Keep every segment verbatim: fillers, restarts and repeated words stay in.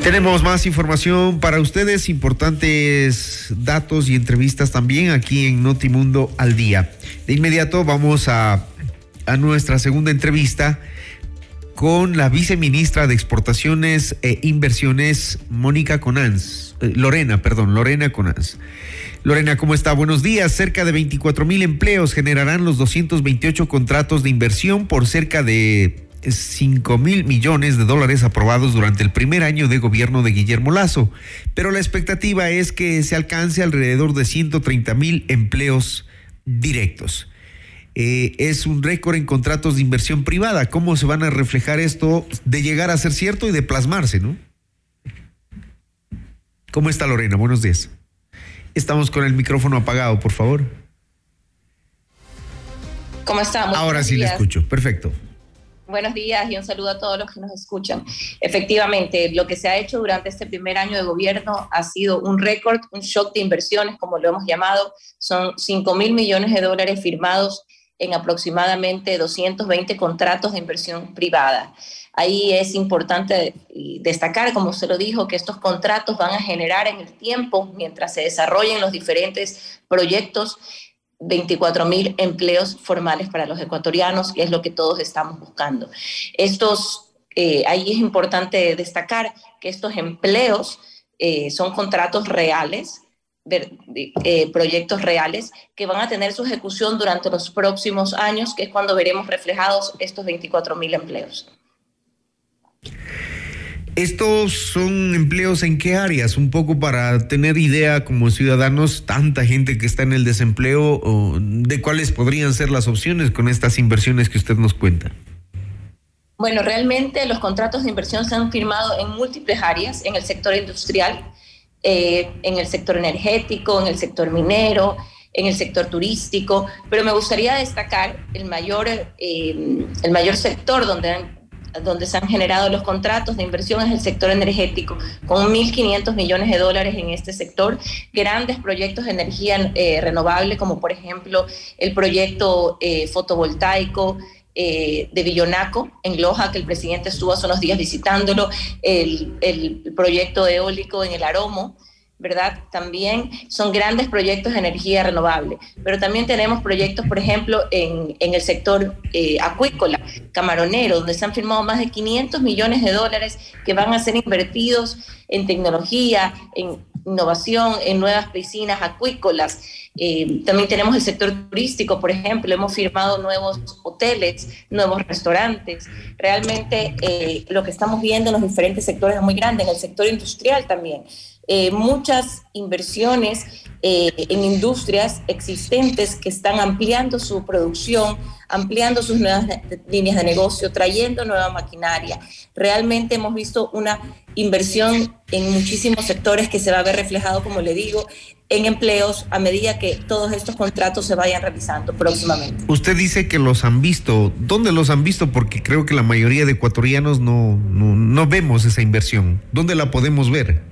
Tenemos más información para ustedes, importantes datos y entrevistas también aquí en Notimundo al Día. De inmediato vamos a, a nuestra segunda entrevista con la viceministra de Exportaciones e Inversiones, Mónica Conans, eh, Lorena, perdón, Lorena Conans. Lorena, ¿cómo está? Buenos días. Cerca de veinticuatro mil empleos generarán los doscientos veintiocho contratos de inversión por cerca de cinco mil millones de dólares aprobados durante el primer año de gobierno de Guillermo Lasso. Pero la expectativa es que se alcance alrededor de ciento treinta mil empleos directos. Eh, es un récord en contratos de inversión privada. ¿Cómo se van a reflejar esto de llegar a ser cierto y de plasmarse, no? ¿Cómo está, Lorena? Buenos días. Estamos con el micrófono apagado, por favor. ¿Cómo estamos? Ahora sí le escucho. Perfecto. Buenos días y un saludo a todos los que nos escuchan. Efectivamente, lo que se ha hecho durante este primer año de gobierno ha sido un récord, un shock de inversiones, como lo hemos llamado. Son cinco mil millones de dólares firmados en aproximadamente doscientos veinte contratos de inversión privada. Ahí es importante destacar, como se lo dijo, que estos contratos van a generar en el tiempo, mientras se desarrollen los diferentes proyectos, veinticuatro mil empleos formales para los ecuatorianos, que es lo que todos estamos buscando. Estos, eh, ahí es importante destacar que estos empleos eh, son contratos reales, de, de, eh, proyectos reales que van a tener su ejecución durante los próximos años, que es cuando veremos reflejados estos veinticuatro mil empleos. ¿Estos son empleos en qué áreas? Un poco para tener idea como ciudadanos, tanta gente que está en el desempleo, ¿de cuáles podrían ser las opciones con estas inversiones que usted nos cuenta? Bueno, realmente los contratos de inversión se han firmado en múltiples áreas, en el sector industrial, eh, en el sector energético, en el sector minero, en el sector turístico, pero me gustaría destacar el mayor, eh, el mayor sector donde han donde se han generado los contratos de inversión es el sector energético, con mil quinientos millones de dólares en este sector, grandes proyectos de energía eh, renovable, como por ejemplo el proyecto eh, fotovoltaico eh, de Villonaco, en Loja, que el presidente estuvo hace unos días visitándolo, el, el proyecto eólico en el Aromo, ¿verdad? También son grandes proyectos de energía renovable, pero también tenemos proyectos, por ejemplo, en, en el sector eh, acuícola, camaronero, donde se han firmado más de quinientos millones de dólares que van a ser invertidos en tecnología, en innovación, en nuevas piscinas acuícolas. Eh, también tenemos el sector turístico, por ejemplo, hemos firmado nuevos hoteles, nuevos restaurantes. Realmente eh, lo que estamos viendo en los diferentes sectores es muy grande, en el sector industrial también. Eh, muchas inversiones eh, en industrias existentes que están ampliando su producción, ampliando sus nuevas líneas de negocio, trayendo nueva maquinaria. Realmente hemos visto una inversión en muchísimos sectores que se va a ver reflejado, como le digo, en empleos a medida que todos estos contratos se vayan realizando próximamente. Usted dice que los han visto. ¿Dónde los han visto? Porque creo que la mayoría de ecuatorianos no, no, no vemos esa inversión. ¿Dónde la podemos ver?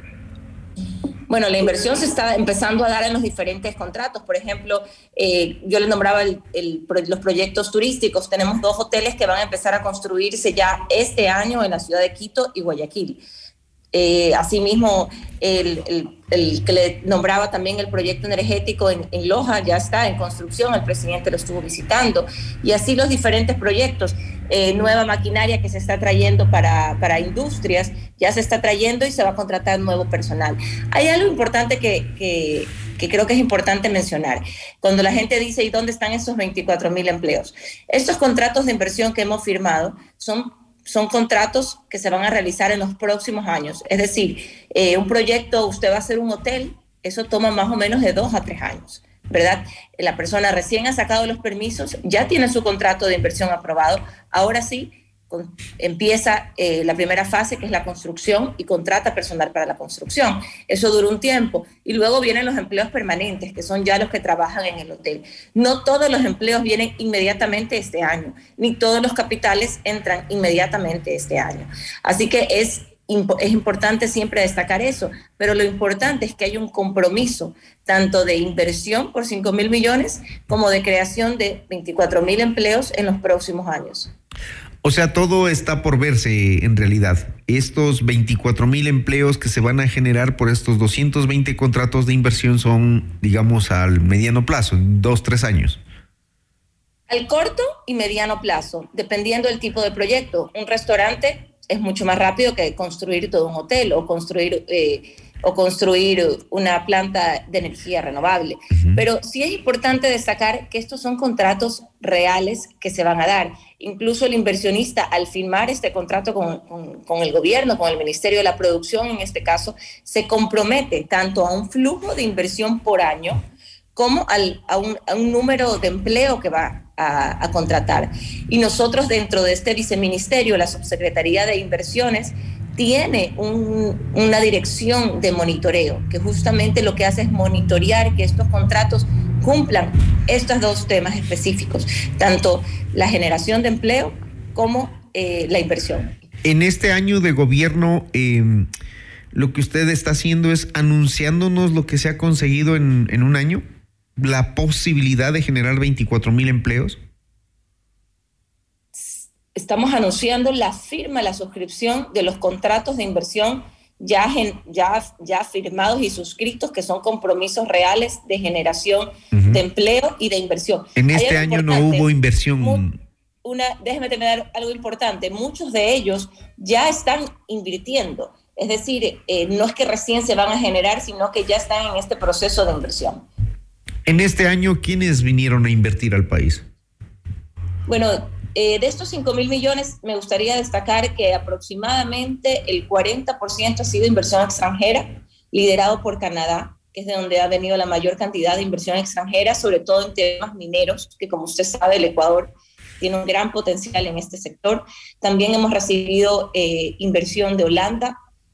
Bueno, la inversión se está empezando a dar en los diferentes contratos. Por ejemplo, eh, yo le nombraba el, el, los proyectos turísticos. Tenemos dos hoteles que van a empezar a construirse ya este año en la ciudad de Quito y Guayaquil. Eh, asimismo, el, el, el que le nombraba también el proyecto energético en, en Loja ya está en construcción, el presidente lo estuvo visitando, y así los diferentes proyectos, eh, nueva maquinaria que se está trayendo para, para industrias, ya se está trayendo y se va a contratar nuevo personal. Hay algo importante que, que, que creo que es importante mencionar. Cuando la gente dice, ¿y dónde están esos veinticuatro mil empleos? Estos contratos de inversión que hemos firmado son Son contratos que se van a realizar en los próximos años. Es decir, eh, un proyecto, usted va a hacer un hotel, eso toma más o menos de dos a tres años, ¿verdad? La persona recién ha sacado los permisos, ya tiene su contrato de inversión aprobado, ahora sí, con, empieza eh, la primera fase, que es la construcción, y contrata personal para la construcción. Eso dura un tiempo. Y luego vienen los empleos permanentes, que son ya los que trabajan en el hotel. No todos los empleos vienen inmediatamente este año, ni todos los capitales entran inmediatamente este año. Así que es, es importante siempre destacar eso, pero lo importante es que hay un compromiso tanto de inversión por cinco mil millones como de creación de veinticuatro mil empleos en los próximos años. O sea, todo está por verse en realidad. Estos veinticuatro mil empleos que se van a generar por estos doscientos veinte contratos de inversión son, digamos, al mediano plazo, en dos, tres años. Al corto y mediano plazo, dependiendo del tipo de proyecto. Un restaurante es mucho más rápido que construir todo un hotel o construir, eh, o construir una planta de energía renovable. Uh-huh. Pero sí es importante destacar que estos son contratos reales que se van a dar. Incluso el inversionista, al firmar este contrato con, con, con el gobierno, con el Ministerio de la Producción, en este caso, se compromete tanto a un flujo de inversión por año como al, a, un, a un número de empleo que va a, a contratar. Y nosotros, dentro de este viceministerio, la Subsecretaría de Inversiones, tiene un, una dirección de monitoreo, que justamente lo que hace es monitorear que estos contratos cumplan estos dos temas específicos, tanto la generación de empleo como eh, la inversión. En este año de gobierno, eh, lo que usted está haciendo es anunciándonos lo que se ha conseguido en, en un año, la posibilidad de generar veinticuatro mil empleos. Estamos anunciando la firma, la suscripción de los contratos de inversión ya, ya, ya firmados y suscritos, que son compromisos reales de generación uh-huh. de empleo y de inversión. En este año no hubo inversión. Una, déjeme terminar algo importante. Muchos de ellos ya están invirtiendo. Es decir, eh, no es que recién se van a generar, sino que ya están en este proceso de inversión. En este año, ¿quiénes vinieron a invertir al país? Bueno, Eh, de estos cinco mil millones, me gustaría destacar que aproximadamente el cuarenta por ciento ha sido inversión extranjera, liderado por Canadá, que es de donde ha venido la mayor cantidad de inversión extranjera, sobre todo en temas mineros, que como usted sabe, el Ecuador tiene un gran potencial en este sector. También hemos recibido eh, inversión de Holanda,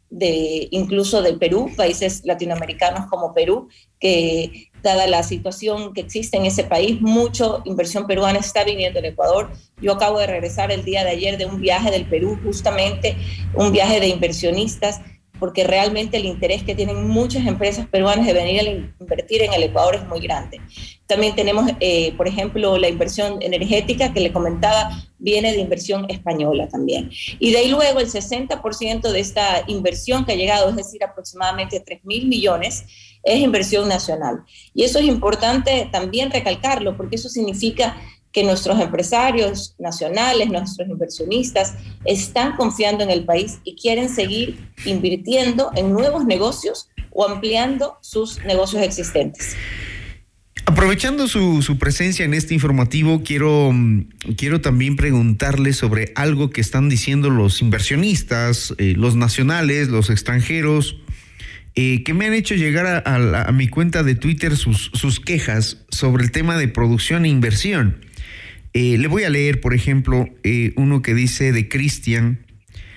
de, incluso del Perú, países latinoamericanos como Perú, que dada la situación que existe en ese país, mucha inversión peruana está viniendo al Ecuador. Yo acabo de regresar el día de ayer de un viaje del Perú, justamente un viaje de inversionistas, porque realmente el interés que tienen muchas empresas peruanas de venir a invertir en el Ecuador es muy grande. También tenemos, eh, por ejemplo, la inversión energética que le comentaba, viene de inversión española también. Y de ahí luego el sesenta por ciento de esta inversión que ha llegado, es decir, aproximadamente tres mil millones, es inversión nacional. Y eso es importante también recalcarlo, porque eso significa que nuestros empresarios nacionales, nuestros inversionistas, están confiando en el país y quieren seguir invirtiendo en nuevos negocios o ampliando sus negocios existentes. Aprovechando su, su presencia en este informativo, quiero, quiero también preguntarle sobre algo que están diciendo los inversionistas, eh, los nacionales, los extranjeros, eh, que me han hecho llegar a, a, a mi cuenta de Twitter sus, sus quejas sobre el tema de producción e inversión. Eh, le voy a leer, por ejemplo, eh, uno que dice de Cristian: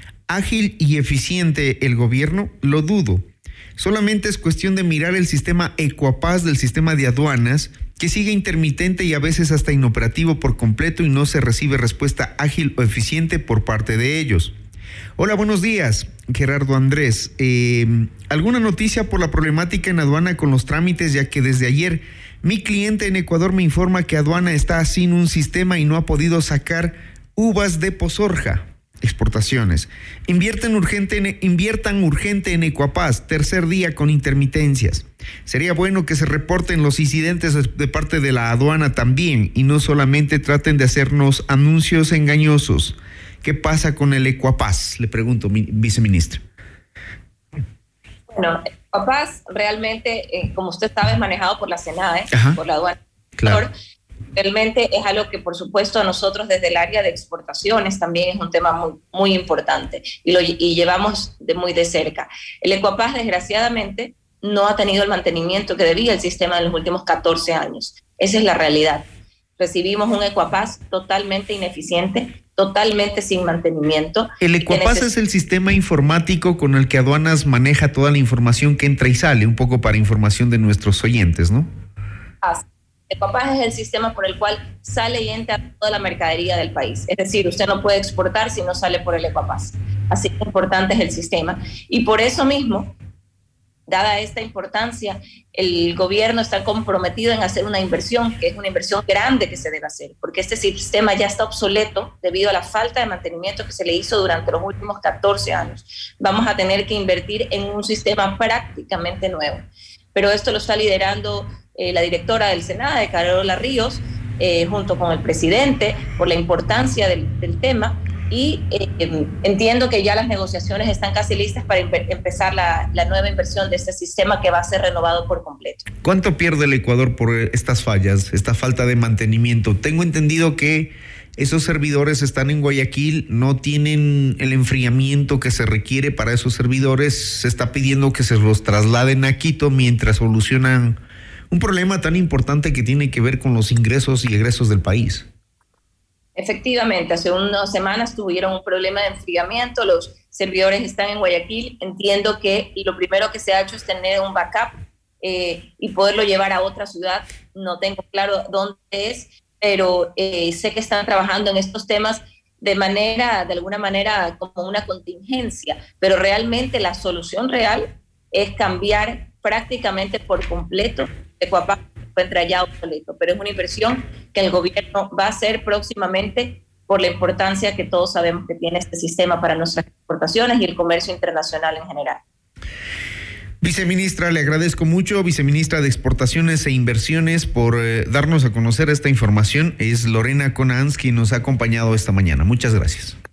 ágil y eficiente el gobierno, lo dudo. Solamente es cuestión de mirar el sistema Ecuapaz del sistema de aduanas, que sigue intermitente y a veces hasta inoperativo por completo y no se recibe respuesta ágil o eficiente por parte de ellos. Hola, buenos días, Gerardo Andrés. Eh, ¿Alguna noticia por la problemática en aduana con los trámites? Ya que desde ayer mi cliente en Ecuador me informa que aduana está sin un sistema y no ha podido sacar uvas de Pozorja. Exportaciones. Invierten urgente en, inviertan urgente en Ecuapaz, tercer día con intermitencias. Sería bueno que se reporten los incidentes de parte de la aduana también y no solamente traten de hacernos anuncios engañosos. ¿Qué pasa con el Ecuapaz? Le pregunto, mi viceministra. Bueno, Ecuapaz realmente, eh, como usted sabe, es manejado por la SENADE, Ajá, por la aduana. Claro. Realmente es algo que, por supuesto, a nosotros desde el área de exportaciones también es un tema muy, muy importante y lo y llevamos de muy de cerca. El Ecuapaz, desgraciadamente, no ha tenido el mantenimiento que debía el sistema en los últimos catorce años. Esa es la realidad. Recibimos un Ecuapaz totalmente ineficiente, totalmente sin mantenimiento. El Ecuapaz es el sistema informático con el que aduanas maneja toda la información que entra y sale, un poco para información de nuestros oyentes, ¿no? Así. Ecuapaz es el sistema por el cual sale y entra toda la mercadería del país. Es decir, usted no puede exportar si no sale por el Ecuapaz. Así que importante es el sistema. Y por eso mismo, Dada esta importancia, el gobierno está comprometido en hacer una inversión, que es una inversión grande que se debe hacer, porque este sistema ya está obsoleto debido a la falta de mantenimiento que se le hizo durante los últimos catorce años. Vamos a tener que invertir en un sistema prácticamente nuevo. Pero esto lo está liderando eh, la directora del SENADE, Carola Ríos, eh, junto con el presidente, por la importancia del, del tema. Y eh, entiendo que ya las negociaciones están casi listas para empezar la, la nueva inversión de este sistema que va a ser renovado por completo. ¿Cuánto pierde el Ecuador por estas fallas, esta falta de mantenimiento? Tengo entendido que esos servidores están en Guayaquil, no tienen el enfriamiento que se requiere para esos servidores. Se está pidiendo que se los trasladen a Quito mientras solucionan un problema tan importante que tiene que ver con los ingresos y egresos del país. Efectivamente, hace unas semanas tuvieron un problema de enfriamiento, los servidores están en Guayaquil. Entiendo que lo primero que se ha hecho es tener un backup eh, y poderlo llevar a otra ciudad. No tengo claro dónde es, pero eh, sé que están trabajando en estos temas de manera, de alguna manera, como una contingencia, pero realmente la solución real es cambiar prácticamente por completo de Coapa. Encuentra ya obsoleto, pero es una inversión que el gobierno va a hacer próximamente por la importancia que todos sabemos que tiene este sistema para nuestras exportaciones y el comercio internacional en general. Viceministra, le agradezco mucho, viceministra de Exportaciones e Inversiones, por eh, darnos a conocer esta información. Es Lorena Conans quien nos ha acompañado esta mañana. Muchas gracias.